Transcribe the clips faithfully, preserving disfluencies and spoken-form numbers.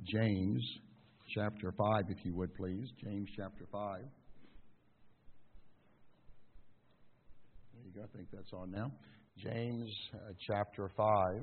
James chapter five, if you would, please. James chapter five. There you go. I think that's on now. James uh, chapter five.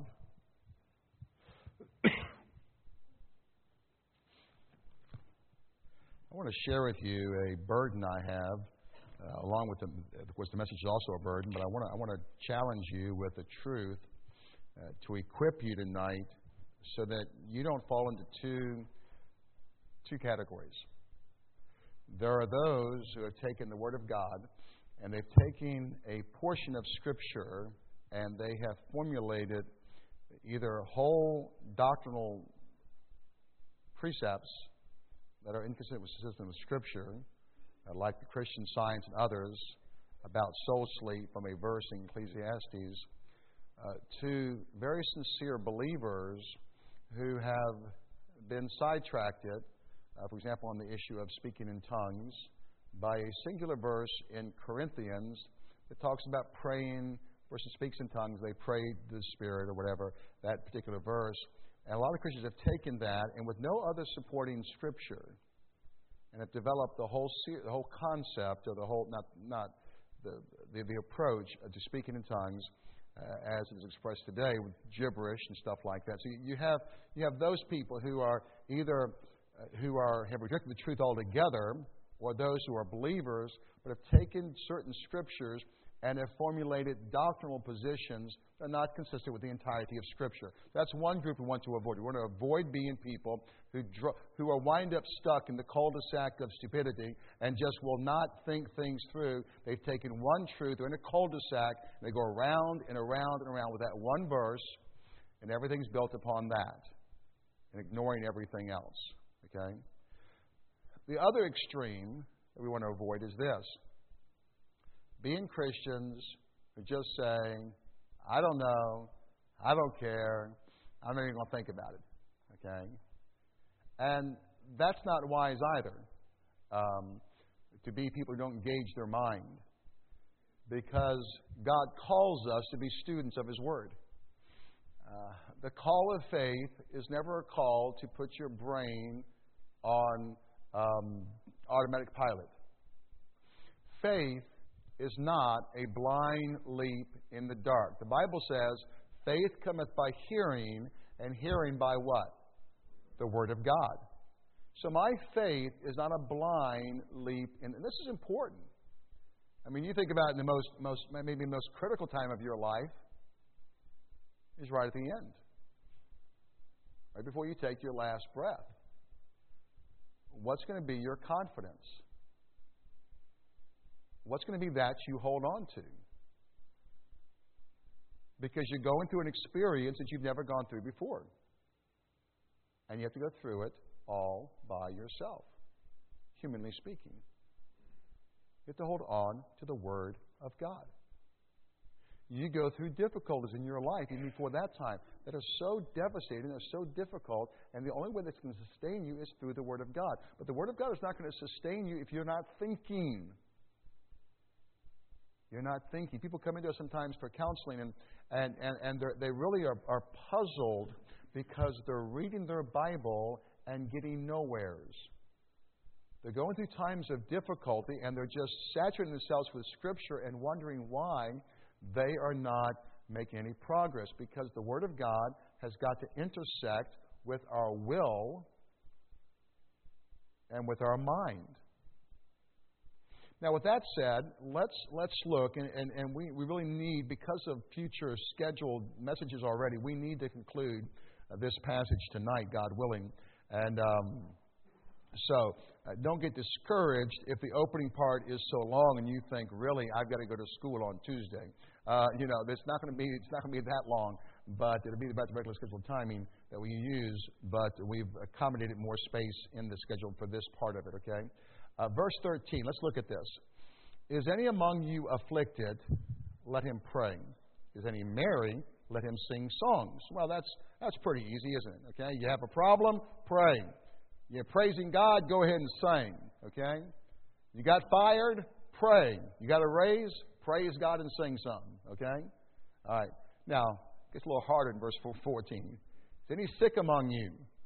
I want to share with you a burden I have, uh, along with the, of course, the message is also a burden, but I want to I want to challenge you with the truth uh, to equip you tonight so that you don't fall into two, two categories. There are those who have taken the Word of God and they've taken a portion of Scripture and they have formulated either whole doctrinal precepts that are inconsistent with Scripture, uh, like the Christian Science and others, about soul sleep from a verse in Ecclesiastes, uh, to very sincere believers who have been sidetracked, uh, for example, on the issue of speaking in tongues, by a singular verse in Corinthians that talks about praying. A person speaks in tongues, they pray to the Spirit or whatever, that particular verse. And a lot of Christians have taken that and with no other supporting Scripture and have developed the whole the whole concept or the whole, not not the the, the approach to speaking in tongues uh, as it is expressed today with gibberish and stuff like that. So you have you have those people who are either uh, who are have rejected the truth altogether, or those who are believers but have taken certain Scriptures and have formulated doctrinal positions that are not consistent with the entirety of Scripture. That's one group we want to avoid. We want to avoid being people who dr- who are wind up stuck in the cul-de-sac of stupidity and just will not think things through. They've taken one truth, they're in a cul-de-sac, and they go around and around and around with that one verse, and everything's built upon that, and ignoring everything else. Okay? The other extreme that we want to avoid is this. Being Christians who just saying, I don't know, I don't care, I'm not even going to think about it. Okay? And that's not wise either, um, to be people who don't engage their mind. Because God calls us to be students of His Word. Uh, the call of faith is never a call to put your brain on um, automatic pilot. Faith is not a blind leap in the dark. The Bible says, faith cometh by hearing, and hearing by what? The Word of God. So my faith is not a blind leap in, and this is important. I mean, you think about it in the most, most maybe the most critical time of your life is right at the end. Right before you take your last breath. What's going to be your confidence? What's going to be that you hold on to? Because you're going through an experience that you've never gone through before. And you have to go through it all by yourself, humanly speaking. You have to hold on to the Word of God. You go through difficulties in your life, even before that time, that are so devastating, are so difficult, and the only way that's going to sustain you is through the Word of God. But the Word of God is not going to sustain you if you're not thinking. You're not thinking. People come into us sometimes for counseling, and, and, and, and they really are, are puzzled because they're reading their Bible and getting nowheres. They're going through times of difficulty, and they're just saturating themselves with Scripture and wondering why they are not making any progress, because the Word of God has got to intersect with our will and with our mind. Now, with that said, let's let's look, and, and, and we, we really need, because of future scheduled messages already, we need to conclude uh, this passage tonight, God willing. And um, so, uh, don't get discouraged if the opening part is so long and you think, really, I've got to go to school on Tuesday. Uh, you know, it's not going to be it's not going to be that long, but it'll be about the regular scheduled timing that we use. But we've accommodated more space in the schedule for this part of it. Okay. Uh, verse thirteen, let's look at this. Is any among you afflicted? Let him pray. Is any merry? Let him sing songs. Well, that's that's pretty easy, isn't it? Okay, you have a problem? Pray. You're praising God? Go ahead and sing. Okay? You got fired? Pray. You got a raise? Praise God and sing something. Okay? All right. Now, it gets a little harder in verse fourteen. Is any sick among you?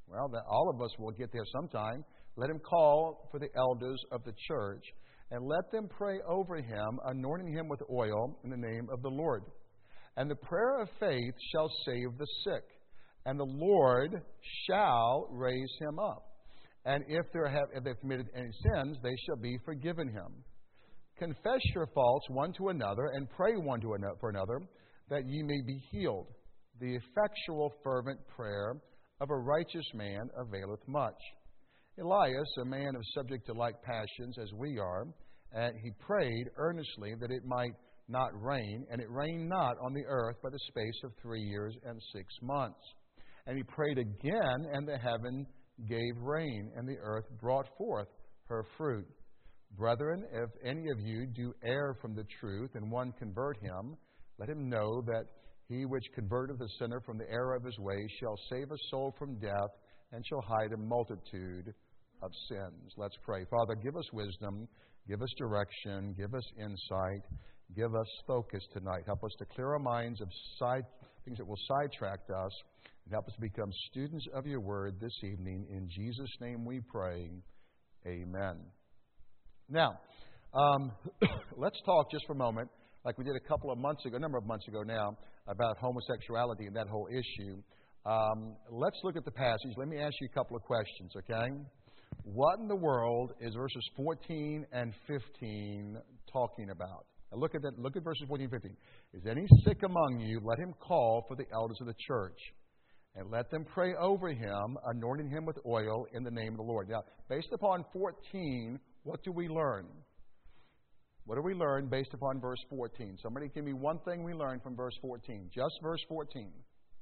Well, that all of us will get there sometime. Let him call for the elders of the church, and let them pray over him, anointing him with oil in the name of the Lord. And the prayer of faith shall save the sick, and the Lord shall raise him up. And if, there have, if they've committed any sins, they shall be forgiven him. Confess your faults one to another, and pray one to another for another, that ye may be healed. The effectual, fervent prayer of a righteous man availeth much. Elias, a man of subject to like passions as we are, and he prayed earnestly that it might not rain, and it rained not on the earth by the space of three years and six months. And he prayed again, and the heaven gave rain, and the earth brought forth her fruit. Brethren, if any of you do err from the truth, and one convert him, let him know that he which converteth the sinner from the error of his way shall save a soul from death, and shall hide a multitude of sins. Let's pray. Father, give us wisdom, give us direction, give us insight, give us focus tonight. Help us to clear our minds of side things that will sidetrack us, and help us become students of your word this evening. In Jesus' name we pray. Amen. Now, um, let's talk just for a moment, like we did a couple of months ago, a number of months ago now, about homosexuality and that whole issue. Um, let's look at the passage. Let me ask you a couple of questions, okay? What in the world is verses fourteen and fifteen talking about? Now look at that. Look at verses fourteen and fifteen. Is any sick among you? Let him call for the elders of the church, and let them pray over him, anointing him with oil in the name of the Lord. Now, based upon fourteen, what do we learn? What do we learn based upon verse fourteen? Somebody give me one thing we learned from verse fourteen. Just verse fourteen.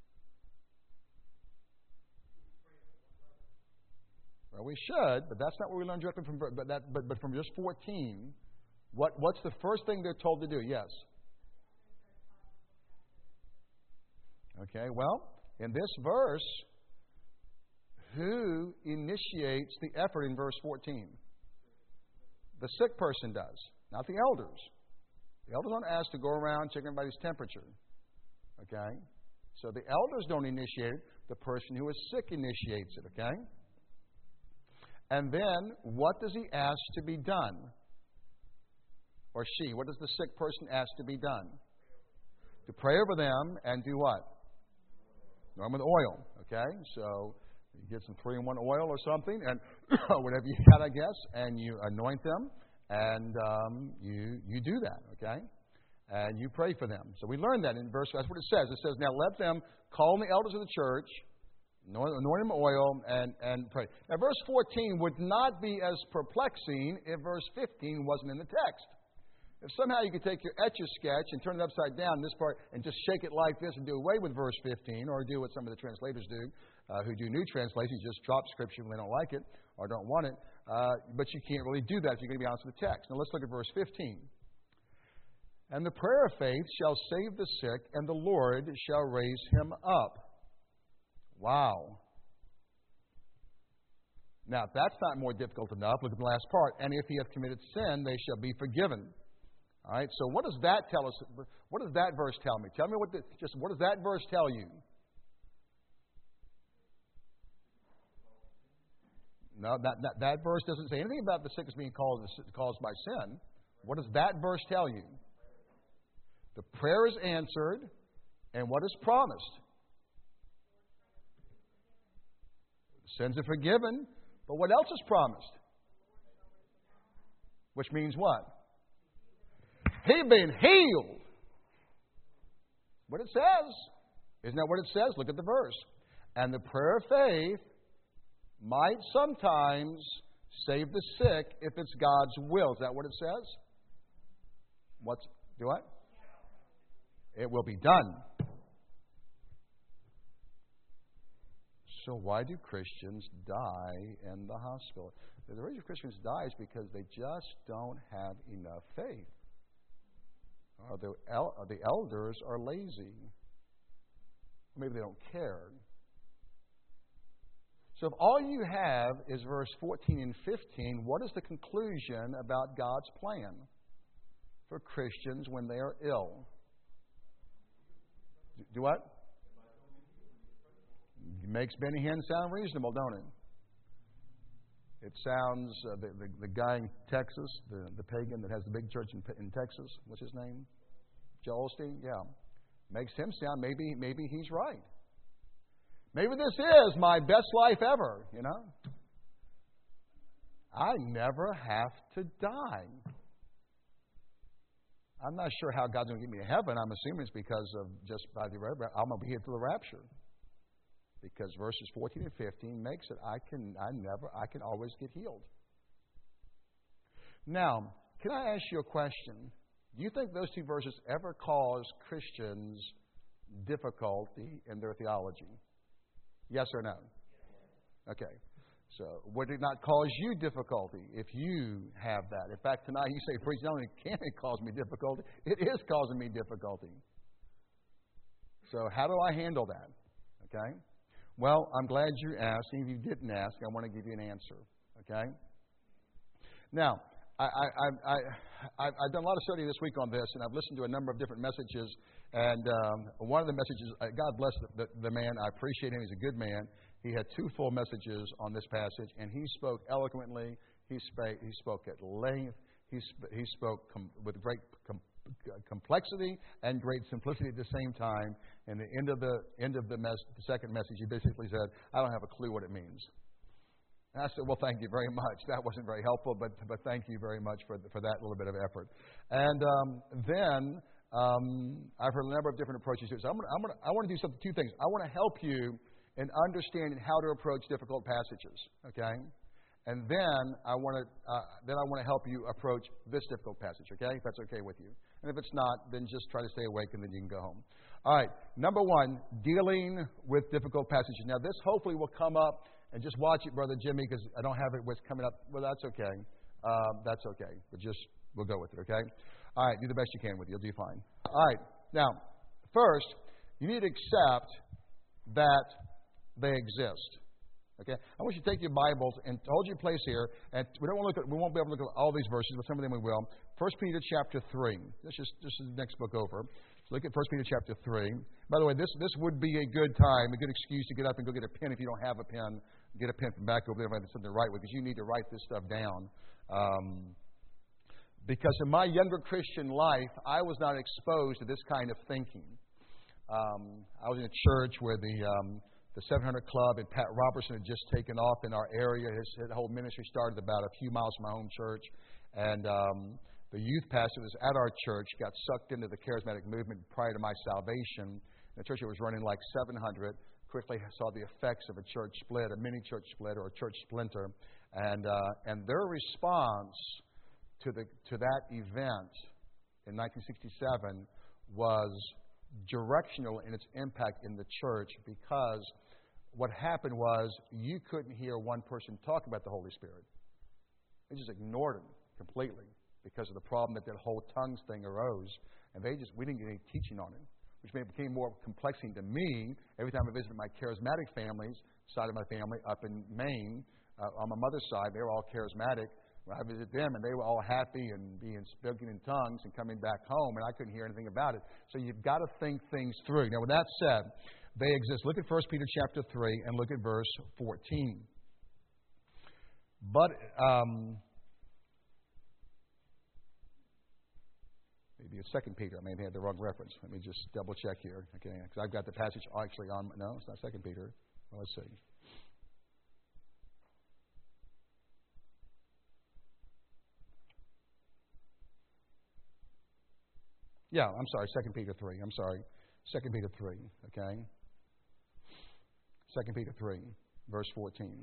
Well, we should, but that's not what we learned directly from. But that, but, but from just fourteen, what what's the first thing they're told to do? Yes. Okay. Well, in this verse, who initiates the effort in verse fourteen? The sick person does, not the elders. The elders aren't asked to go around checking everybody's temperature. Okay? So the elders don't initiate it. The person who is sick initiates it. Okay? And then, what does he ask to be done? Or she. What does the sick person ask to be done? To pray over them and do what? Anoint with oil. Okay? So you get some three-in-one oil or something, and whatever you got, I guess, and you anoint them, and um, you you do that, okay? And you pray for them. So we learned that in verse, that's what it says. It says, now let them call the elders of the church, anoint, anoint them with oil, and, and pray. Now, verse fourteen would not be as perplexing if verse fifteen wasn't in the text. If somehow you could take your Etch-a-Sketch and turn it upside down, this part, and just shake it like this and do away with verse fifteen, or do what some of the translators do, uh, who do new translations, just drop Scripture when they don't like it or don't want it. Uh, but you can't really do that if you're going to be honest with the text. Now let's look at verse fifteen. And the prayer of faith shall save the sick, and the Lord shall raise him up. Wow. Now, if that's not more difficult enough, look at the last part. And if he hath committed sin, they shall be forgiven. All right, so what does that tell us? What does that verse tell me? Tell me what the, just what does that verse tell you? No, that, that, that verse doesn't say anything about the sickness being caused, caused by sin. What does that verse tell you? The prayer is answered, and what is promised? The sins are forgiven, but what else is promised? Which means what? He been healed. What it says. Isn't that what it says? Look at the verse. And the prayer of faith might sometimes save the sick if it's God's will. Is that what it says? What's do what? It will be done. So why do Christians die in the hospital? The reason Christians die is because they just don't have enough faith. Or the, el- or the elders are lazy. Maybe they don't care. So if all you have is verse fourteen and fifteen, what is the conclusion about God's plan for Christians when they are ill? Do what? It makes Benny Hinn sound reasonable, don't it? It sounds, uh, the, the, the guy in Texas, the, the pagan that has the big church in, in Texas, what's his name? Joel Osteen? Yeah. Makes him sound, maybe, maybe he's right. Maybe this is my best life ever, you know? I never have to die. I'm not sure how God's going to get me to heaven. I'm assuming it's because of just by the I'm going to be here through the rapture. Because verses fourteen and fifteen makes it I can I never I can always get healed. Now, can I ask you a question? Do you think those two verses ever cause Christians difficulty in their theology? Yes or no? Okay. So, would it not cause you difficulty if you have that? In fact, tonight you say, preach, not only can it cause me difficulty, it is causing me difficulty. So, how do I handle that? Okay? Well, I'm glad you asked. Even if you didn't ask, I want to give you an answer. Okay? Now, I, I, I, I, I've done a lot of study this week on this, and I've listened to a number of different messages. And um, one of the messages, uh, God bless the, the, the man. I appreciate him. He's a good man. He had two full messages on this passage, and he spoke eloquently. He spoke, he spoke at length. He, sp- he spoke com- with great com- complexity and great simplicity at the same time. And the end of the end of the, mes- the second message, he basically said, "I don't have a clue what it means." And I said, "Well, thank you very much. That wasn't very helpful, but but thank you very much for for that little bit of effort." And um, then um, I've heard a number of different approaches to it. So I'm gonna, I'm gonna, I want to do something, two things. I want to help you in understanding how to approach difficult passages. Okay. And then I want to uh, then I want to help you approach this difficult passage, okay? If that's okay with you. And if it's not, then just try to stay awake and then you can go home. All right. Number one, dealing with difficult passages. Now, this hopefully will come up, and just watch it, Brother Jimmy, because I don't have it what's coming up. Well, that's okay. Um, that's okay. But just, we'll go with it, okay? All right. Do the best you can with it. You'll do fine. All right. Now, first, you need to accept that they exist. Okay, I want you to take your Bibles and hold your place here. And we don't want to look at, we won't be able to look at all these verses, but some of them we will. First Peter chapter three. This is this is the next book over. So look at First Peter chapter three. By the way, this this would be a good time, a good excuse to get up and go get a pen. If you don't have a pen, get a pen from back over there if I have something to write with, because you need to write this stuff down. Um, because in my younger Christian life, I was not exposed to this kind of thinking. Um, I was in a church where the um, The seven hundred Club and Pat Robertson had just taken off in our area. His, his whole ministry started about a few miles from my home church. And um, the youth pastor that was at our church got sucked into the charismatic movement prior to my salvation. The church that was running like seven hundred quickly saw the effects of a church split, a mini church split, or a church splinter. And uh, and their response to the to that event in nineteen sixty-seven was directional in its impact in the church, because what happened was you couldn't hear one person talk about the Holy Spirit. They just ignored him completely because of the problem that that whole tongues thing arose. And they just, we didn't get any teaching on it, which became more complexing to me every time I visited my charismatic families, side of my family up in Maine. Uh, on my mother's side, they were all charismatic. When I visited them, and they were all happy and being speaking in tongues and coming back home, and I couldn't hear anything about it. So you've got to think things through. Now, with that said, they exist. Look at First Peter chapter three and look at verse fourteen. But um, maybe it's Second Peter. I may have had the wrong reference. Let me just double check here. Okay, because I've got the passage actually on. No, it's not Second Peter. Well, let's see. Yeah, I'm sorry, Second Peter three. I'm sorry, Second Peter three, okay? Second Peter three, verse fourteen.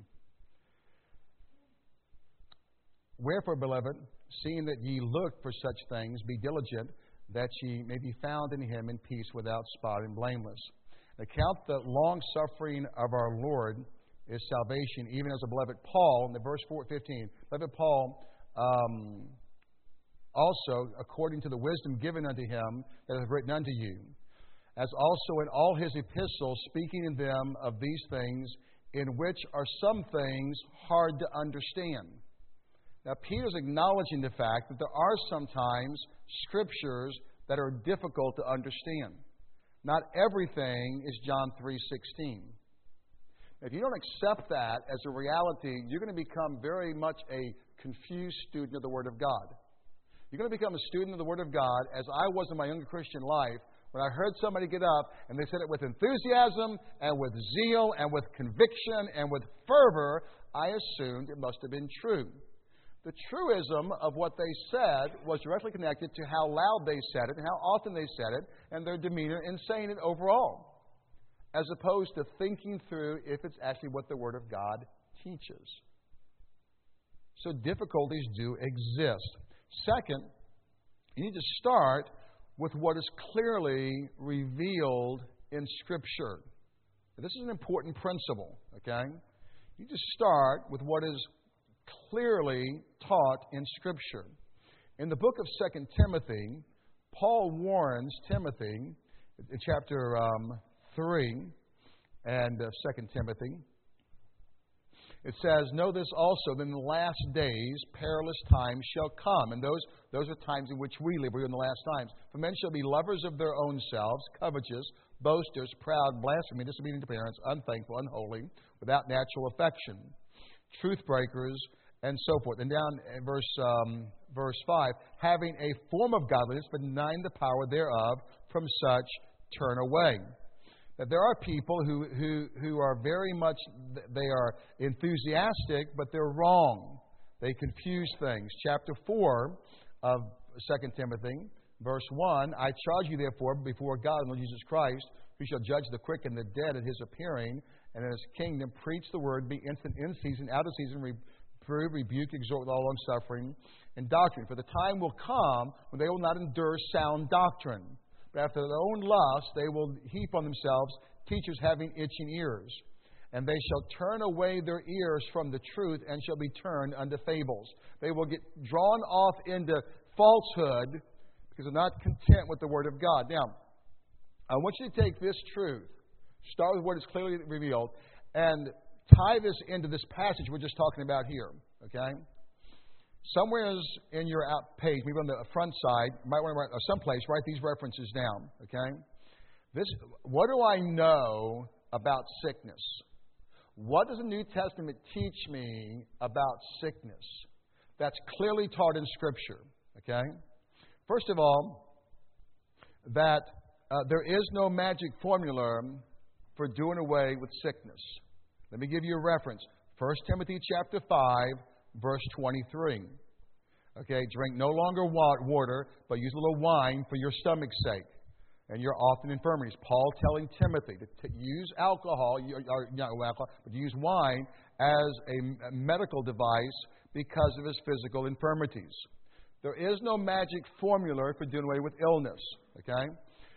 Wherefore, beloved, seeing that ye look for such things, be diligent that ye may be found in him in peace, without spot and blameless. Account the long-suffering of our Lord is salvation, even as the beloved Paul, in the verse four, fifteen, beloved Paul, um, also, according to the wisdom given unto him, that hath written unto you, as also in all his epistles, speaking in them of these things, in which are some things hard to understand. Now, Peter's acknowledging the fact that there are sometimes scriptures that are difficult to understand. Not everything is John three sixteen. If you don't accept that as a reality, you're going to become very much a confused student of the Word of God. You're going to become a student of the Word of God, as I was in my younger Christian life, when I heard somebody get up and they said it with enthusiasm and with zeal and with conviction and with fervor, I assumed it must have been true. The truism of what they said was directly connected to how loud they said it and how often they said it and their demeanor in saying it overall, as opposed to thinking through if it's actually what the Word of God teaches. So difficulties do exist. Second, you need to start with what is clearly revealed in Scripture. This is an important principle, okay? You just start with what is clearly taught in Scripture. In the book of Second Timothy, Paul warns Timothy, in chapter um, three and uh, Second Timothy, it says, "Know this also, that in the last days perilous times shall come." And those, those are times in which we live. We're in the last times. "For men shall be lovers of their own selves, covetous, boasters, proud, blaspheming, disobedient to parents, unthankful, unholy, without natural affection, truth breakers, and so forth." And down in verse, um, verse five, "having a form of godliness, but denying the power thereof, from such turn away." That there are people who, who, who are very much, they are enthusiastic, but they're wrong. They confuse things. Chapter four of Second Timothy, verse one, "I charge you therefore before God and Lord Jesus Christ, who shall judge the quick and the dead at His appearing, and in His kingdom, preach the word, be instant in season, out of season, reprove, rebuke, exhort with all long suffering and doctrine. For the time will come when they will not endure sound doctrine. But after their own lust, they will heap on themselves teachers having itching ears. And they shall turn away their ears from the truth and shall be turned unto fables." They will get drawn off into falsehood because they're not content with the Word of God. Now, I want you to take this truth, start with what is clearly revealed, and tie this into this passage we're just talking about here. Okay? Somewhere in your out page, maybe on the front side, you might want to write, or someplace, write these references down. Okay? This, what do I know about sickness? What does the New Testament teach me about sickness that's clearly taught in Scripture? Okay? First of all, that uh, there is no magic formula for doing away with sickness. Let me give you a reference. First Timothy chapter five, verse twenty-three. Okay, "Drink no longer water, but use a little wine for your stomach's sake and your often infirmities." Paul telling Timothy to t- use alcohol, or not alcohol, but to use wine as a medical device because of his physical infirmities. There is no magic formula for doing away with illness. Okay?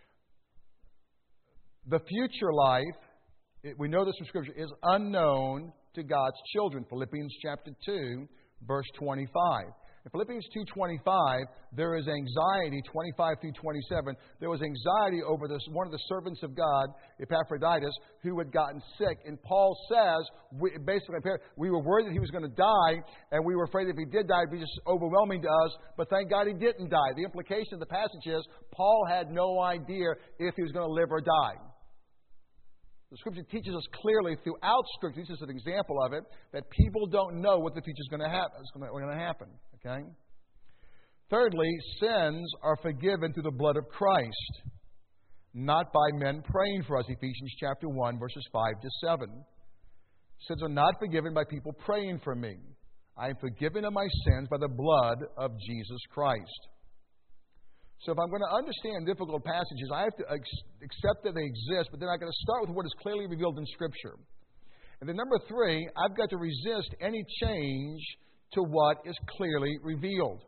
The future life, it, we know this from Scripture, is unknown to God's children. Philippians chapter two, verse twenty-five. In Philippians two twenty-five, there is anxiety, twenty-five through twenty-seven. There was anxiety over this one of the servants of God, Epaphroditus, who had gotten sick. And Paul says, we, basically, we were worried that he was going to die, and we were afraid if he did die, it would be just overwhelming to us. But thank God he didn't die. The implication of the passage is Paul had no idea if he was going to live or die. The Scripture teaches us clearly throughout Scripture, this is an example of it, that people don't know what the future is going to happen. Is going to happen. Okay. Thirdly, sins are forgiven through the blood of Christ, not by men praying for us. Ephesians chapter one, verses five to seven. Sins are not forgiven by people praying for me. I am forgiven of my sins by the blood of Jesus Christ. So if I'm going to understand difficult passages, I have to accept that they exist, but then I've got to start with what is clearly revealed in Scripture. And then number three, I've got to resist any change to what is clearly revealed.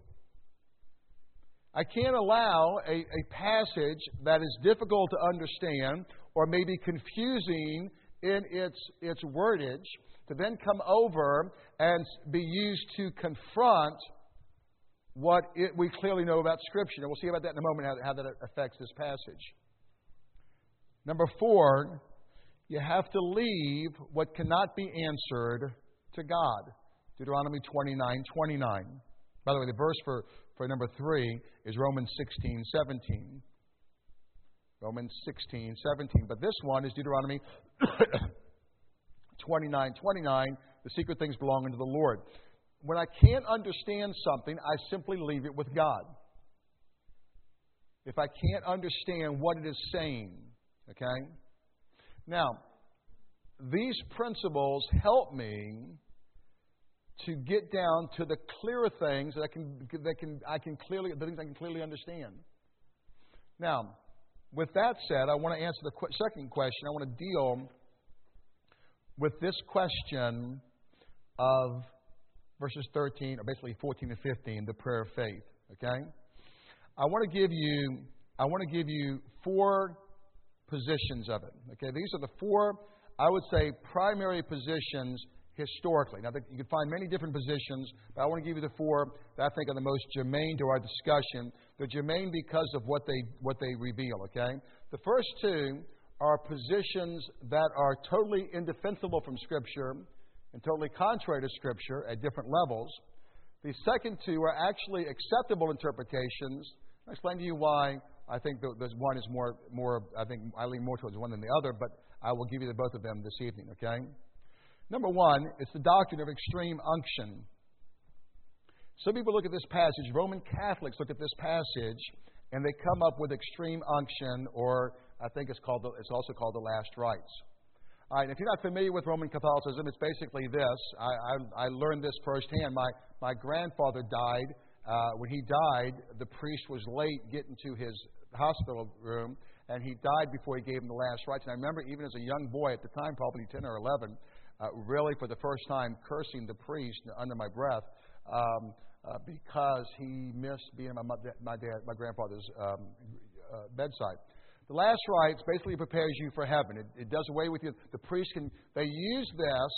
I can't allow a, a passage that is difficult to understand or maybe confusing in its, its wordage to then come over and be used to confront what it, we clearly know about Scripture. And we'll see about that in a moment, how, how that affects this passage. Number four, you have to leave what cannot be answered to God. Deuteronomy twenty-nine twenty-nine. By the way, the verse for, for number three is Romans sixteen seventeen. Romans sixteen seventeen. But this one is Deuteronomy twenty-nine twenty-nine, the secret things belong unto the Lord. When I can't understand something, I simply leave it with God. If I can't understand what it is saying, okay? Now, these principles help me to get down to the clearer things that I can that can I can clearly the things I can clearly understand. Now, with that said, I want to answer the qu- second question. I want to deal with this question of verses thirteen, or basically fourteen and fifteen, the prayer of faith. Okay, I want to give you I want to give you four positions of it. Okay, these are the four, I would say, primary positions historically. Now, you can find many different positions, but I want to give you the four that I think are the most germane to our discussion. They're germane because of what they what they reveal. Okay, the first two are positions that are totally indefensible from Scripture and totally contrary to Scripture at different levels. The second two are actually acceptable interpretations. I'll explain to you why I think there's one is more, more. I think I lean more towards one than the other, but I will give you the, both of them this evening, okay? Number one, it's the doctrine of extreme unction. Some people look at this passage, Roman Catholics look at this passage, and they come up with extreme unction, or I think it's called. The, it's also called the last rites. All right, if you're not familiar with Roman Catholicism, it's basically this. I, I, I learned this firsthand. My, my grandfather died. Uh, when he died, the priest was late getting to his hospital room, and he died before he gave him the last rites. And I remember even as a young boy at the time, probably ten or eleven, uh, really for the first time cursing the priest under my breath um, uh, because he missed being at my, my, dad, my grandfather's um, uh, bedside. The last rites basically prepares you for heaven. It, it does away with you. The priest can, they use this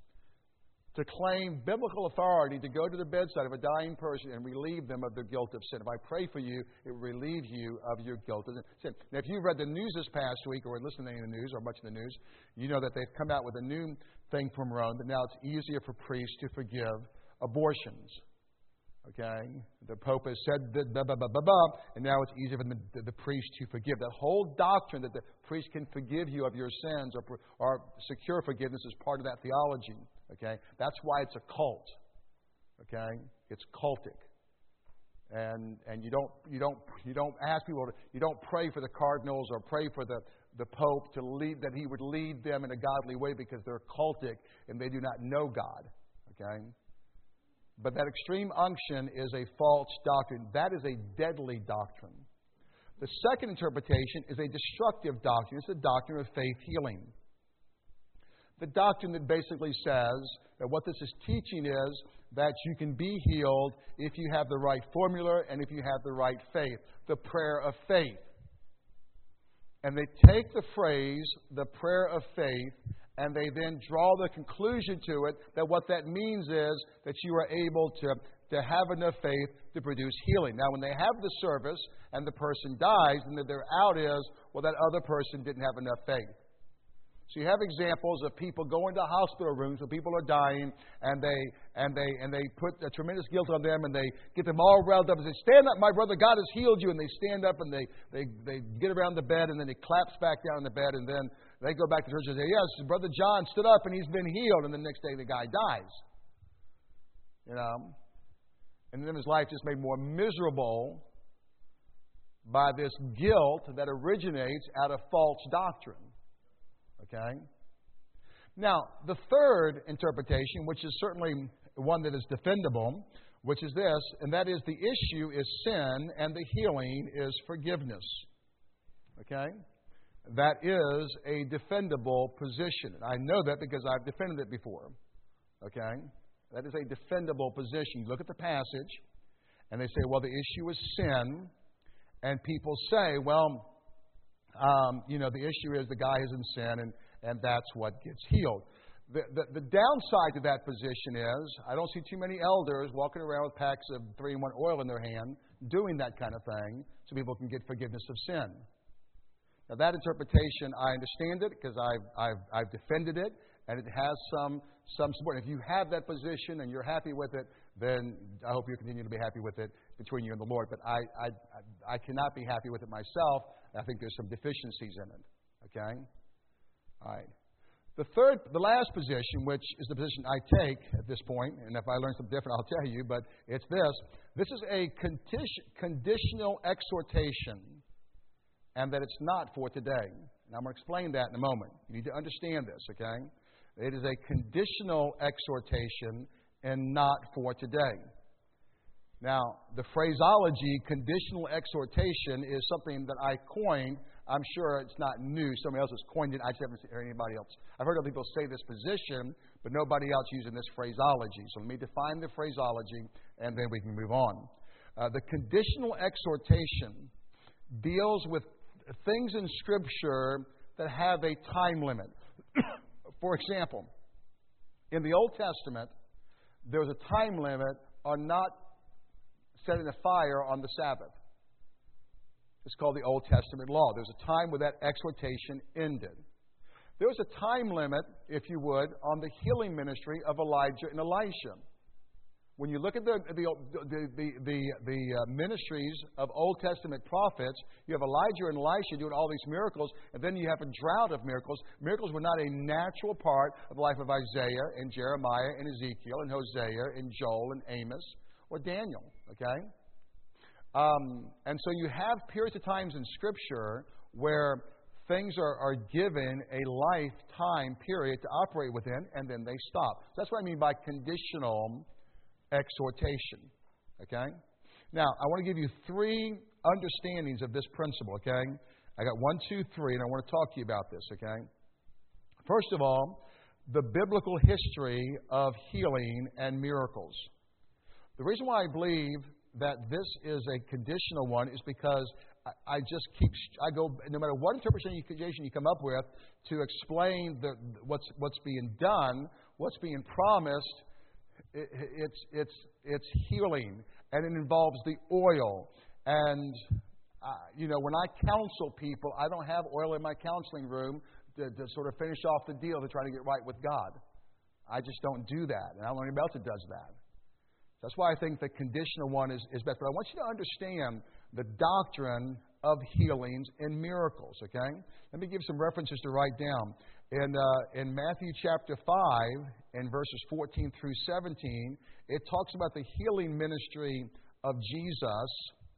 to claim biblical authority to go to the bedside of a dying person and relieve them of their guilt of sin. If I pray for you, it relieves you of your guilt of sin. Now, if you've read the news this past week or listened to any of the news or much of the news, you know that they've come out with a new thing from Rome that now it's easier for priests to forgive abortions. Okay? The Pope has said blah, blah, blah, blah, blah, and now it's easier for the, the, the priest to forgive. That whole doctrine that the priest can forgive you of your sins or, or secure forgiveness is part of that theology. Okay? That's why it's a cult. Okay? It's cultic. And and you don't you don't you don't ask people to, you don't pray for the cardinals or pray for the, the Pope to lead that he would lead them in a godly way because they're cultic and they do not know God. Okay? But that extreme unction is a false doctrine. That is a deadly doctrine. The second interpretation is a destructive doctrine. It's the doctrine of faith healing. The doctrine that basically says that what this is teaching is that you can be healed if you have the right formula and if you have the right faith. The prayer of faith. And they take the phrase, the prayer of faith, and they then draw the conclusion to it that what that means is that you are able to, to have enough faith to produce healing. Now, when they have the service and the person dies, then their out is, well, that other person didn't have enough faith. So you have examples of people going to hospital rooms where people are dying, and they and they and they put a tremendous guilt on them, and they get them all riled up and say, "Stand up, my brother, God has healed you." And they stand up and they they they get around the bed, and then he claps back down on the bed, and then they go back to church and say, "Yes, Brother John stood up and he's been healed." And the next day the guy dies. You know, and then his life just made more miserable by this guilt that originates out of false doctrine. Okay? Now, the third interpretation, which is certainly one that is defendable, which is this, and that is the issue is sin and the healing is forgiveness. Okay? That is a defendable position. I know that because I've defended it before. Okay? That is a defendable position. You look at the passage, and they say, well, the issue is sin, and people say, well, Um, you know, the issue is the guy is in sin, and, and that's what gets healed. The, the, the downside to that position is I don't see too many elders walking around with packs of three in one oil in their hand doing that kind of thing so people can get forgiveness of sin. Now, that interpretation, I understand it because I've, I've, I've defended it, and it has some, some support. If you have that position and you're happy with it, then I hope you continue to be happy with it between you and the Lord. But I, I, I cannot be happy with it myself. I think there's some deficiencies in it. Okay? All right. The third, the last position, which is the position I take at this point, and if I learn something different, I'll tell you, but it's this. This is a condition, conditional exhortation, and that it's not for today. And I'm going to explain that in a moment. You need to understand this, okay? It is a conditional exhortation and not for today. Now, the phraseology, conditional exhortation, is something that I coined. I'm sure it's not new. Somebody else has coined it. I just haven't heard anybody else. I've heard other people say this position, but nobody else using this phraseology. So let me define the phraseology, and then we can move on. Uh, the conditional exhortation deals with things in Scripture that have a time limit. For example, in the Old Testament, there was a time limit on not setting a fire on the Sabbath. It's called the Old Testament law. There's a time where that exhortation ended. There was a time limit, if you would, on the healing ministry of Elijah and Elisha. When you look at the the the the, the, the uh, ministries of Old Testament prophets, you have Elijah and Elisha doing all these miracles, and then you have a drought of miracles. Miracles were not a natural part of the life of Isaiah and Jeremiah and Ezekiel and Hosea and Joel and Amos or Daniel. Okay, um, and so you have periods of times in Scripture where things are, are given a lifetime period to operate within, and then they stop. So that's what I mean by conditional exhortation. Okay? Now, I want to give you three understandings of this principle. Okay? I got one, two, three, and I want to talk to you about this. Okay? First of all, the biblical history of healing and miracles. The reason why I believe that this is a conditional one is because I, I just keep, I go, no matter what interpretation you come up with to explain the, what's, what's being done, what's being promised, it, it's, it's, it's healing, and it involves the oil. And, uh, you know, when I counsel people, I don't have oil in my counseling room to, to sort of finish off the deal to try to get right with God. I just don't do that, and I don't know anybody else that does that. That's why I think the conditional one is, is best. But I want you to understand the doctrine of healings and miracles, okay? Let me give some references to write down. In, uh, in Matthew chapter five, in verses fourteen through seventeen, it talks about the healing ministry of Jesus.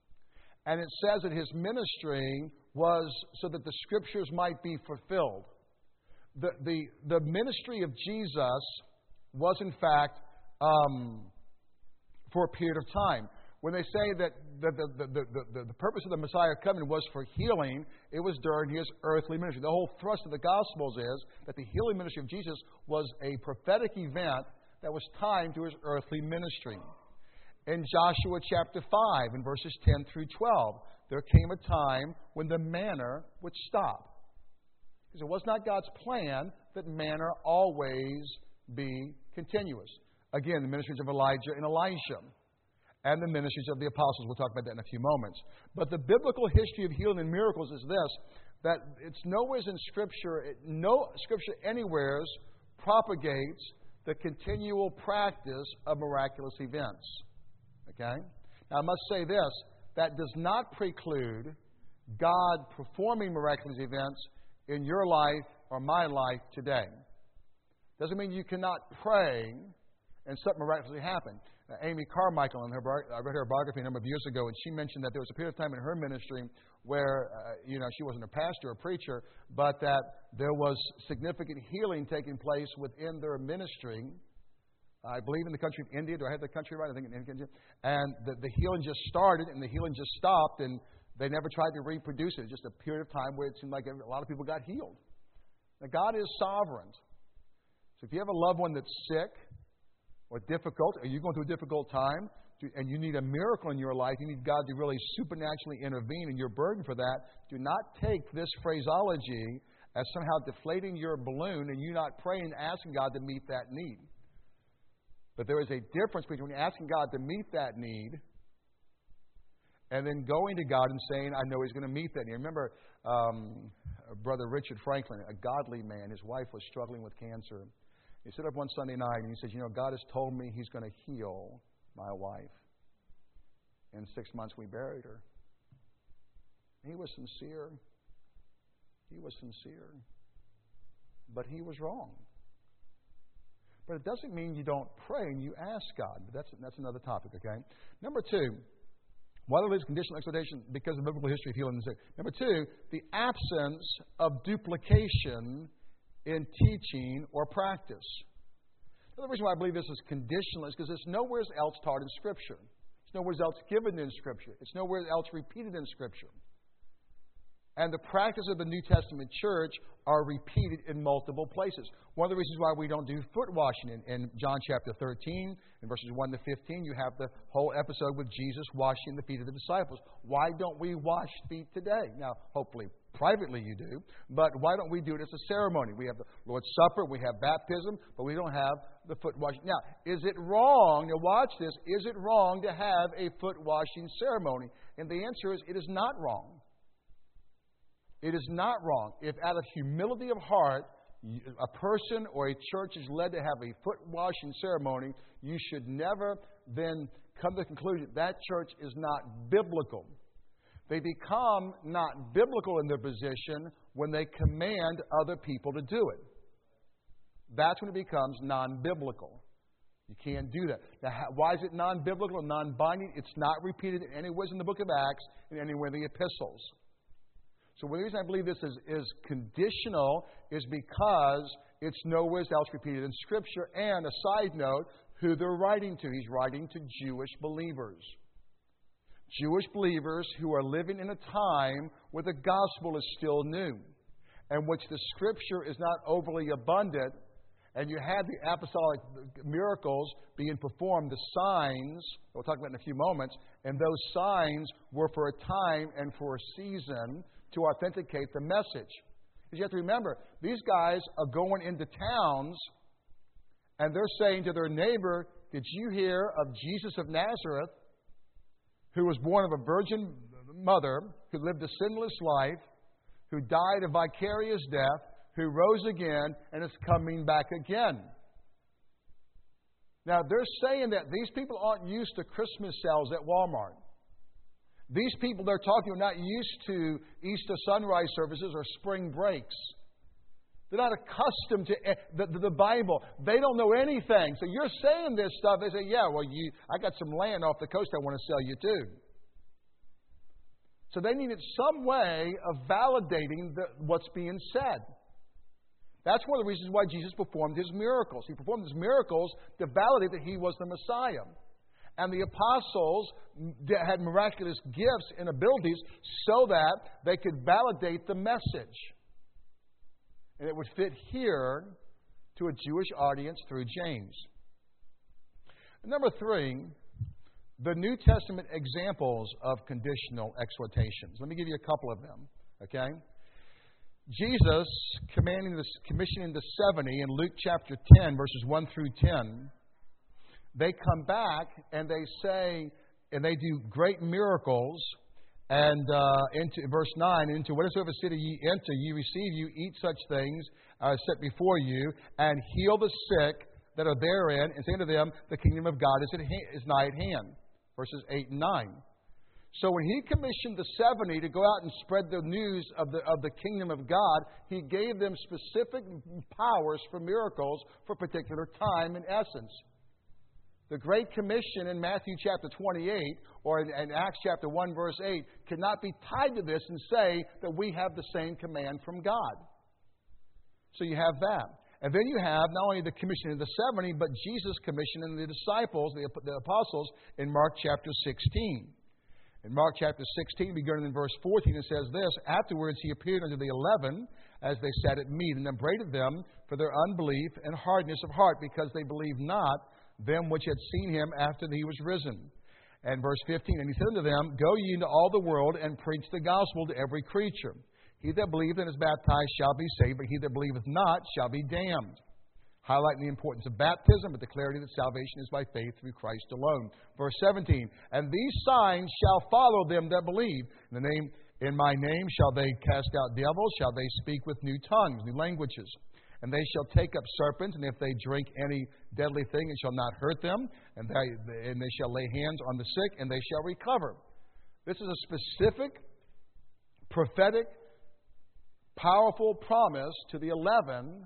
And it says that his ministry was so that the Scriptures might be fulfilled. The, the, the ministry of Jesus was, in fact, um, for a period of time. When they say that the, the, the, the, the purpose of the Messiah coming was for healing, it was during his earthly ministry. The whole thrust of the Gospels is that the healing ministry of Jesus was a prophetic event that was timed to his earthly ministry. In Joshua chapter five, in verses ten through twelve, there came a time when the manna would stop. Because it was not God's plan that manna always be continuous. Again, the ministries of Elijah and Elisha, and the ministries of the apostles. We'll talk about that in a few moments. But the biblical history of healing and miracles is this, that it's nowhere in Scripture, no Scripture anywhere propagates the continual practice of miraculous events. Okay? Now, I must say this, that does not preclude God performing miraculous events in your life or my life today. Doesn't mean you cannot pray and something miraculously happened. Uh, Amy Carmichael, in her, I read her biography a number of years ago, and she mentioned that there was a period of time in her ministry where, uh, you know, she wasn't a pastor or a preacher, but that there was significant healing taking place within their ministry. I believe in the country of India. Do I have the country right? I think in India. And the, the healing just started, and the healing just stopped, and they never tried to reproduce it. Just a period of time where it seemed like a lot of people got healed. Now, God is sovereign. So if you have a loved one that's sick, or difficult, or you're going through a difficult time, and you need a miracle in your life, you need God to really supernaturally intervene, and you're burdened for that, do not take this phraseology as somehow deflating your balloon and you not praying and asking God to meet that need. But there is a difference between asking God to meet that need and then going to God and saying, I know He's going to meet that need. Remember, um, Brother Richard Franklin, a godly man, his wife was struggling with cancer. He stood up one Sunday night and he says, you know, God has told me He's going to heal my wife. In six months we buried her. He was sincere. He was sincere. but he was wrong. But it doesn't mean you don't pray and you ask God. But that's, that's another topic, okay? Number two, why there is conditional exhortation? Because of biblical history of healing and sick. Number two, the absence of duplication in teaching or practice. Another reason why I believe this is conditional is because it's nowhere else taught in Scripture. It's nowhere else given in Scripture. It's nowhere else repeated in Scripture. And the practice of the New Testament church are repeated in multiple places. One of the reasons why we don't do foot washing in, in John chapter thirteen, in verses one to fifteen, you have the whole episode with Jesus washing the feet of the disciples. Why don't we wash feet today? Now, hopefully, privately you do, but why don't we do it as a ceremony? We have the Lord's Supper, we have baptism, but we don't have the foot washing. Now, is it wrong, now watch this, is it wrong to have a foot washing ceremony? And the answer is, it is not wrong. It is not wrong. If out of humility of heart, a person or a church is led to have a foot washing ceremony, you should never then come to the conclusion that church is not biblical. They become not biblical in their position when they command other people to do it. That's when it becomes non-biblical. You can't do that. Now, why is it non-biblical and non-binding? It's not repeated in any ways in the book of Acts and anywhere in the epistles. So the reason I believe this is, is conditional is because it's nowhere else repeated in Scripture. And a side note, who they're writing to. He's writing to Jewish believers. Jewish believers who are living in a time where the gospel is still new, and which the Scripture is not overly abundant, and you had the apostolic miracles being performed, the signs, we'll talk about in a few moments, and those signs were for a time and for a season to authenticate the message. Because you have to remember, these guys are going into towns and they're saying to their neighbor, did you hear of Jesus of Nazareth, who was born of a virgin mother, who lived a sinless life, who died a vicarious death, who rose again and is coming back again? Now, they're saying that these people aren't used to Christmas sales at Walmart. These people they're talking are not used to Easter sunrise services or spring breaks. They're not accustomed to the, the, the Bible. They don't know anything. So you're saying this stuff. They say, yeah, well, you, I got some land off the coast I want to sell you too. So they needed some way of validating the, what's being said. That's one of the reasons why Jesus performed His miracles. He performed His miracles to validate that He was the Messiah. And the apostles had miraculous gifts and abilities so that they could validate the message. And it would fit here to a Jewish audience through James. Number three, the New Testament examples of conditional exhortations. Let me give you a couple of them, okay? Jesus commanding the, commissioning the seventy in Luke chapter ten, verses one through ten. They come back and they say, and they do great miracles. And uh, into verse nine, into whatsoever city ye enter, ye receive you, eat such things uh, set before you, and heal the sick that are therein, and say unto them, the kingdom of God is, at ha- is nigh at hand. Verses eight and nine. So when He commissioned the seventy to go out and spread the news of the, of the kingdom of God, He gave them specific powers for miracles for a particular time and essence. The Great Commission in Matthew chapter twenty-eight or in, in Acts chapter one verse eight cannot be tied to this and say that we have the same command from God. So you have that. And then you have not only the commission of the seventy, but Jesus commissioning the disciples, the, the apostles, in Mark chapter sixteen. In Mark chapter sixteen, beginning in verse fourteen, it says this, afterwards He appeared unto the eleven as they sat at meat, and upbraided them for their unbelief and hardness of heart, because they believed not them which had seen Him after that He was risen. And verse fifteen, and He said unto them, go ye into all the world and preach the gospel to every creature. He that believeth and is baptized shall be saved, but he that believeth not shall be damned. Highlighting the importance of baptism, but the clarity that salvation is by faith through Christ alone. Verse seventeen, and these signs shall follow them that believe. In the name, in my name shall they cast out devils, shall they speak with new tongues, new languages. And they shall take up serpents, and if they drink any deadly thing, it shall not hurt them. And they, and they shall lay hands on the sick, and they shall recover. This is a specific, prophetic, powerful promise to the eleven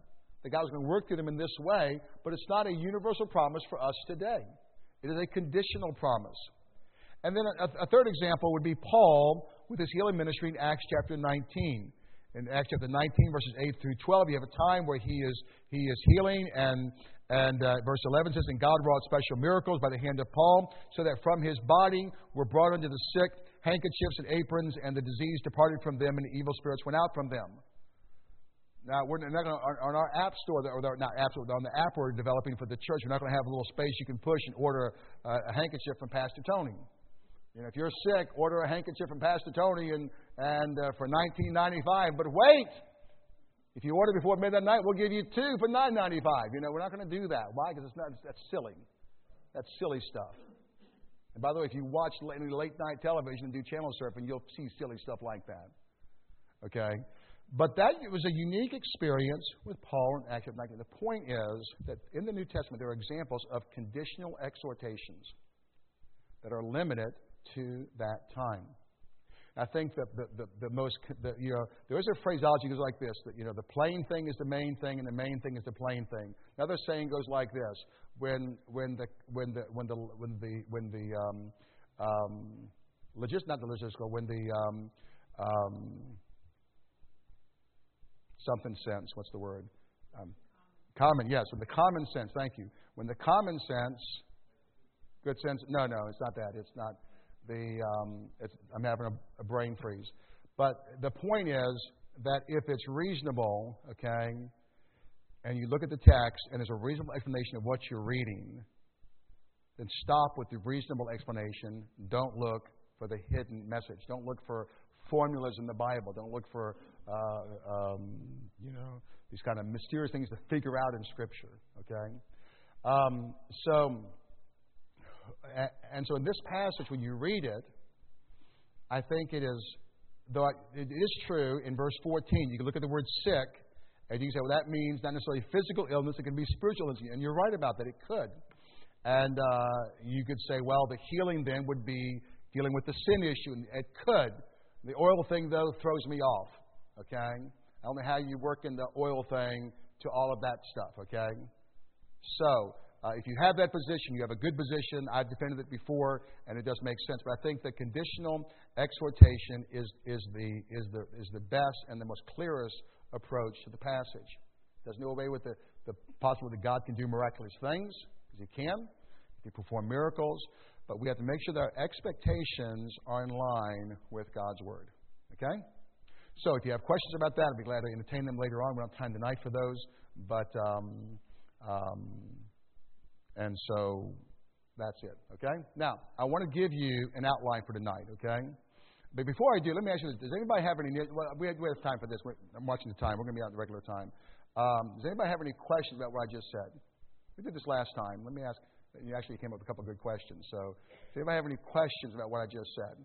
that God was going to work through them in this way, but it's not a universal promise for us today. It is a conditional promise. And then a, a third example would be Paul with his healing ministry in Acts chapter nineteen. In Acts chapter nineteen, verses eight through twelve, you have a time where he is he is healing, and and uh, verse eleven says, "And God wrought special miracles by the hand of Paul, so that from his body were brought unto the sick handkerchiefs and aprons, and the disease departed from them, and the evil spirits went out from them." Now, we're not going to, on our app store, or not app store, on the app we're developing for the church, we're not going to have a little space you can push and order a, a handkerchief from Pastor Tony. You know, if you're sick, order a handkerchief from Pastor Tony and and uh, for nineteen ninety-five. But wait, if you order before midnight night, we'll give you two for nine ninety-five. You know, we're not going to do that. Why? Because it's not. That's silly. That's silly stuff. And by the way, if you watch any late night television and do channel surfing, you'll see silly stuff like that. Okay. But that was a unique experience with Paul and Acts chapter nineteen. The point is that in the New Testament there are examples of conditional exhortations that are limited to that time. I think that the, the, the most, the, you know, there is a phraseology that goes like this, that, you know, the plain thing is the main thing and the main thing is the plain thing. Another saying goes like this, when, when the, when the, when the, when the, when the, um, um, logist, not the logistical, when the, um, um, something sense, what's the word? Um, common, yes, when the common sense, thank you. When the common sense, good sense, no, no, it's not that, it's not. The um, it's, I'm having a, a brain freeze. But the point is that if it's reasonable, okay, and you look at the text and there's a reasonable explanation of what you're reading, then stop with the reasonable explanation. Don't look for the hidden message. Don't look for formulas in the Bible. Don't look for, uh, um, you know, these kind of mysterious things to figure out in Scripture, okay? Um, so... And so in this passage, when you read it, I think it is, though it is true, in verse fourteen, you can look at the word sick, and you can say, well, that means not necessarily physical illness, it can be spiritual illness. And you're right about that, it could. And uh, you could say, well, the healing then would be dealing with the sin issue, and it could. The oil thing, though, throws me off, okay? I don't know how you work in the oil thing to all of that stuff, okay? So... Uh, if you have that position, you have a good position. I've defended it before, and it does make sense. But I think the conditional exhortation is, is, the, is, the, is the best and the most clearest approach to the passage. It doesn't do away with the, the possibility that God can do miraculous things, because He can. He can perform miracles. But we have to make sure that our expectations are in line with God's Word. Okay? So if you have questions about that, I'd be glad to entertain them later on. We don't have time tonight for those. But... Um, um, And so that's it, okay? Now, I want to give you an outline for tonight, okay? But before I do, let me ask you this. Does anybody have any, well, we have, we have time for this. We're, I'm watching the time. We're going to be out at the regular time. Um, does anybody have any questions about what I just said? We did this last time. Let me ask. You actually came up with a couple of good questions. So does anybody have any questions about what I just said?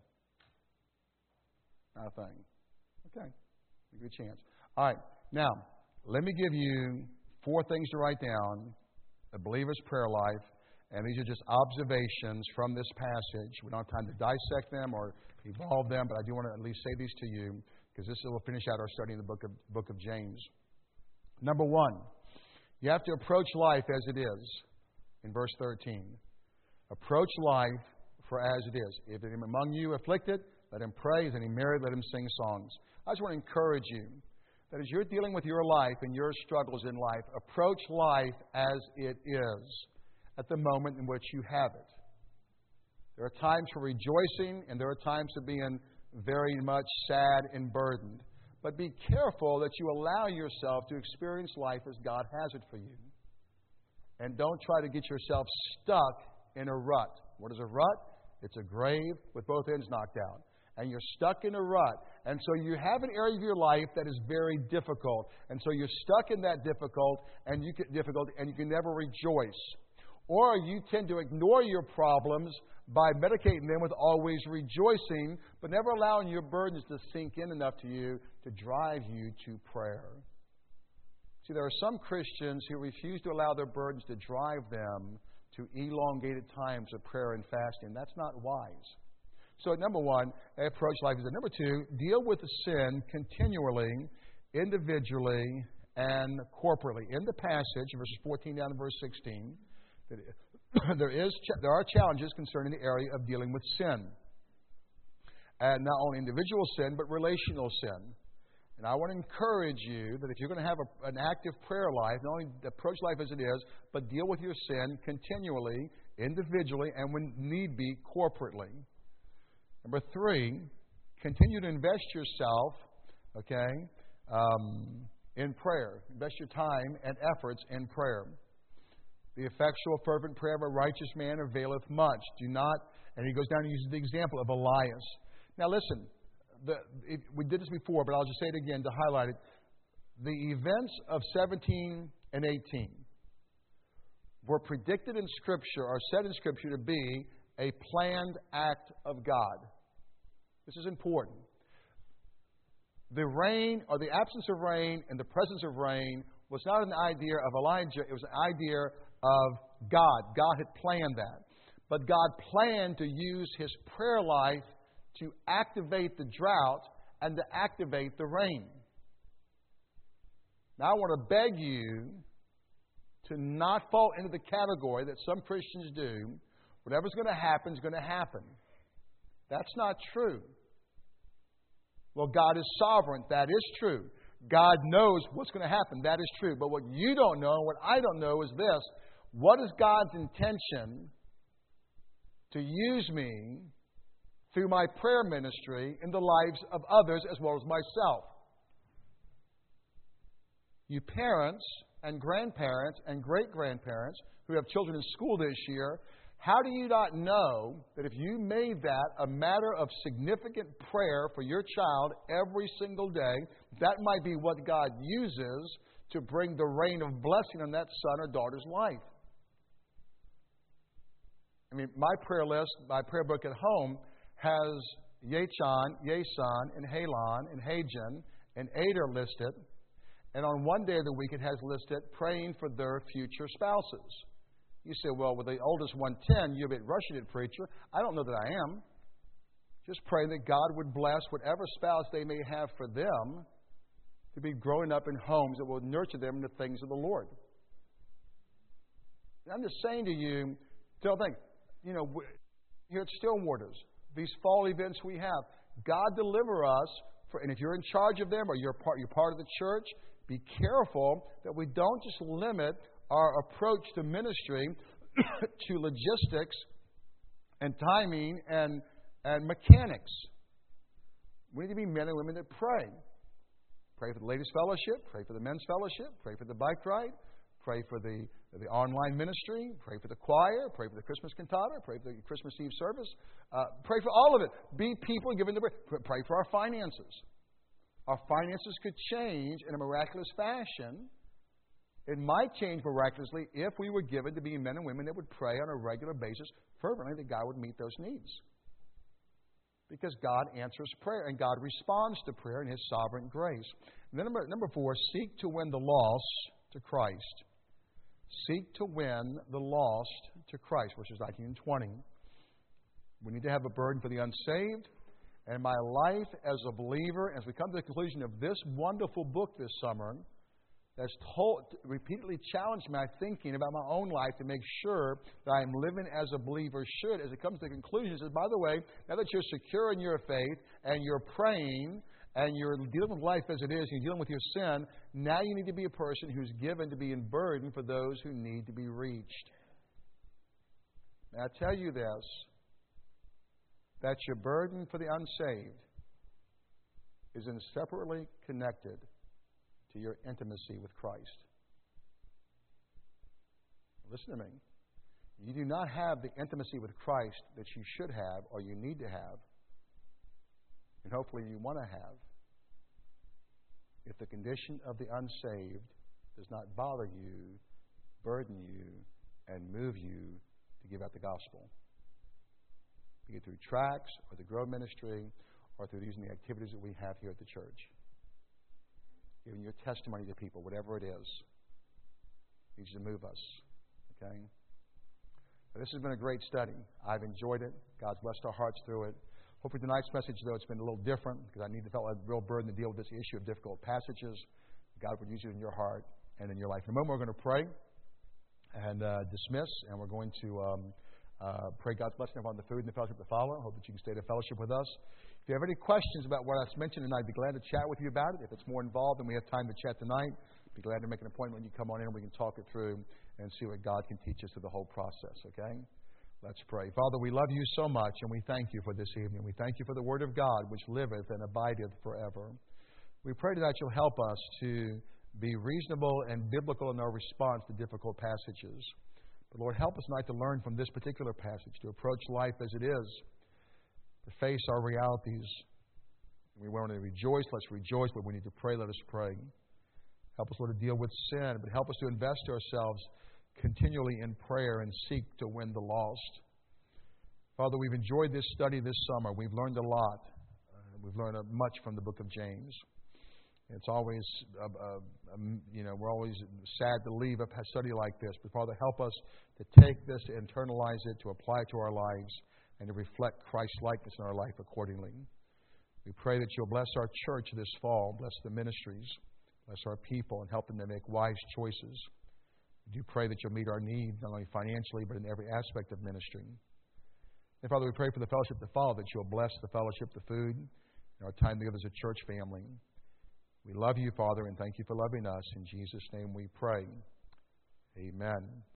Not a thing. Okay. A good chance. All right. Now, let me give you four things to write down. The believer's prayer life, and these are just observations from this passage. We don't have time to dissect them or evolve them, but I do want to at least say these to you, because this will finish out our study in the book of, book of James. Number one, you have to approach life as it is, in verse thirteen. Approach life for as it is. If any among you afflicted, let him pray. Is any married, let him sing songs. I just want to encourage you that as you're dealing with your life and your struggles in life, approach life as it is at the moment in which you have it. There are times for rejoicing and there are times of being very much sad and burdened. But be careful that you allow yourself to experience life as God has it for you. And don't try to get yourself stuck in a rut. What is a rut? It's a grave with both ends knocked out. And you're stuck in a rut. And so you have an area of your life that is very difficult. And so you're stuck in that difficult and you can, difficulty and you can never rejoice. Or you tend to ignore your problems by medicating them with always rejoicing, but never allowing your burdens to sink in enough to you to drive you to prayer. See, there are some Christians who refuse to allow their burdens to drive them to elongated times of prayer and fasting. That's not wise. So, number one, approach life is that. Number two, deal with the sin continually, individually, and corporately. In the passage, verses fourteen down to verse sixteen, there is there are challenges concerning the area of dealing with sin. And not only individual sin, but relational sin. And I want to encourage you that if you're going to have a, an active prayer life, not only approach life as it is, but deal with your sin continually, individually, and when need be, corporately. Number three, continue to invest yourself, okay, um, in prayer. Invest your time and efforts in prayer. The effectual, fervent prayer of a righteous man availeth much. Do not, and he goes down and uses the example of Elias. Now listen, the, it, we did this before, but I'll just say it again to highlight it. The events of seventeen and eighteen were predicted in Scripture, or said in Scripture, to be a planned act of God. This is important. The rain, or the absence of rain and the presence of rain, was not an idea of Elijah. It was an idea of God. God had planned that. But God planned to use his prayer life to activate the drought and to activate the rain. Now I want to beg you to not fall into the category that some Christians do. Whatever's going to happen is going to happen. That's not true. Well, God is sovereign. That is true. God knows what's going to happen. That is true. But what you don't know and what I don't know is this. What is God's intention to use me through my prayer ministry in the lives of others as well as myself? You parents and grandparents and great-grandparents who have children in school this year, how do you not know that if you made that a matter of significant prayer for your child every single day, that might be what God uses to bring the rain of blessing on that son or daughter's life? I mean, my prayer list, my prayer book at home, has Yachan, Yason, and Halon, and Hajan, and Ader listed. And on one day of the week, it has listed praying for their future spouses. You say, well, with the oldest one ten, you're a bit Russian preacher. I don't know that I am. Just praying that God would bless whatever spouse they may have for them to be growing up in homes that will nurture them in the things of the Lord. And I'm just saying to you, don't think, you know, here at Stillwaters, these fall events we have, God deliver us, for, and if you're in charge of them or you're part, you're part of the church, be careful that we don't just limit our approach to ministry to logistics and timing and, and mechanics. We need to be men and women that pray. Pray for the ladies' fellowship, pray for the men's fellowship, pray for the bike ride, pray for the, the online ministry, pray for the choir, pray for the Christmas cantata, pray for the Christmas Eve service. Uh, pray for all of it. Be people given to pray. Pray for our finances. Our finances could change in a miraculous fashion. It might change miraculously if we were given to be men and women that would pray on a regular basis fervently that God would meet those needs. Because God answers prayer and God responds to prayer in His sovereign grace. And then number, number four, seek to win the lost to Christ. Seek to win the lost to Christ, verses nineteen and twenty. We need to have a burden for the unsaved. And my life as a believer, as we come to the conclusion of this wonderful book this summer, that's told, repeatedly challenged my thinking about my own life to make sure that I'm living as a believer should. As it comes to the conclusion, it says, by the way, now that you're secure in your faith and you're praying and you're dealing with life as it is, and you're dealing with your sin, now you need to be a person who's given to be in burden for those who need to be reached. Now, I tell you this, that your burden for the unsaved is inseparably connected to your intimacy with Christ. Listen to me. You do not have the intimacy with Christ that you should have or you need to have, and hopefully you want to have, if the condition of the unsaved does not bother you, burden you, and move you to give out the gospel. Be it through tracts or the Grow Ministry or through using the activities that we have here at the church. Giving your testimony to people, whatever it is, needs to move us. Okay? But this has been a great study. I've enjoyed it. God's blessed our hearts through it. Hopefully tonight's message, though, it's been a little different because I need to feel a real burden to deal with this issue of difficult passages. God would use it in your heart and in your life. In a moment, we're going to pray and uh, dismiss, and we're going to um, uh, pray God's blessing upon the food and the fellowship to follow. I hope that you can stay to fellowship with us. If you have any questions about what I've mentioned tonight, I'd be glad to chat with you about it. If it's more involved and we have time to chat tonight, I'd be glad to make an appointment when you come on in and we can talk it through and see what God can teach us through the whole process, okay? Let's pray. Father, we love you so much, and we thank you for this evening. We thank you for the Word of God, which liveth and abideth forever. We pray that you'll help us to be reasonable and biblical in our response to difficult passages. But Lord, help us tonight to learn from this particular passage, to approach life as it is, to face our realities. We want to rejoice, let's rejoice, but we need to pray, let us pray. Help us, Lord, to deal with sin, but help us to invest ourselves continually in prayer and seek to win the lost. Father, we've enjoyed this study this summer. We've learned a lot. Uh, we've learned uh, much from the book of James. It's always, uh, uh, um, you know, we're always sad to leave a study like this. But Father, help us to take this, to internalize it, to apply it to our lives, and to reflect Christ's likeness in our life accordingly. We pray that you'll bless our church this fall, bless the ministries, bless our people, and help them to make wise choices. We do pray that you'll meet our needs, not only financially, but in every aspect of ministry. And Father, we pray for the fellowship to follow, that you'll bless the fellowship, the food, and our time together as a church family. We love you, Father, and thank you for loving us. In Jesus' name we pray. Amen.